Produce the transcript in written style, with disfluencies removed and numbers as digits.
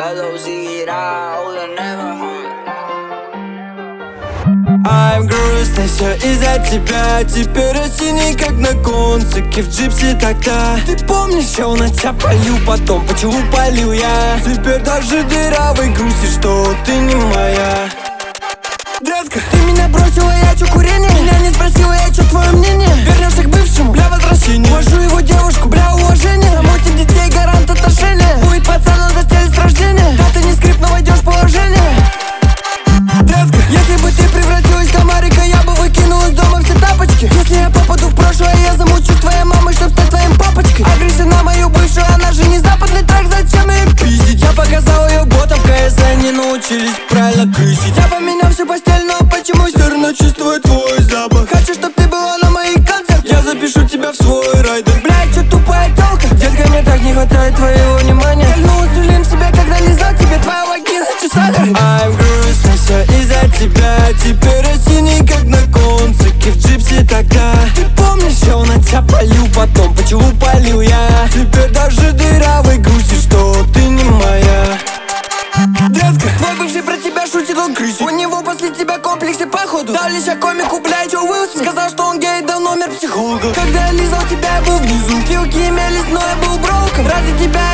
Готов съедать, уже never home. I'm грустный, все из-за тебя. Теперь я синий, как на концике в джипсе тогда. Ты помнишь, я на тебя полил потом? Почему полил я? Теперь даже дырявый грустишь, что ты не моя. Детка, ты меня бросила, я чё, курение? Меня не спросила, я чё, твое мнение? Вернешься к бывшему, бля, возвращение. Вожу его девушку, бля, уважение. Замутим детей, гарант отношения. Будет пацан, он застелит с рождения. Да ты не скрип, но войдешь в положение. Детка, если бы ты превратилась в комарика, я бы выкинул из дома все тапочки. Если я попаду в прошлое, я замучусь твоей мамой, чтоб стать твоим папочкой. Агрессия на мою бывшую, она же не западный трек, зачем ее пиздить? Я показал ее ботам в КС, они научились правильно крысить. Я поменял всю постель, но почему все равно чувствую твой запах? Хочу, чтоб ты была на моих концертах, я запишу тебя в свой райдер. Блядь, чё тупая тёлка? Детка, мне так не хватает твоего внимания. Кольнул инсулин себе, когда лизал тебе твоя вагина, чё сахар? I'm грустный, все из-за тебя. Теперь я синий, как на концике в джипсе тогда. Ты помнишь, я на тебя полил потом? Почему полил я? Теперь даже дырявый грустишь, что ты не моя. Детка, твой бывший про тебя шутит, он крысит. У него после тебя комплексы походу. Дал лишь комику, блядь, Джо Уилл Смит. Сказал, что он гей, дал номер психолога. Когда я лизал тебя, я был внизу. Филки имелись, но я был броком. Ради тебя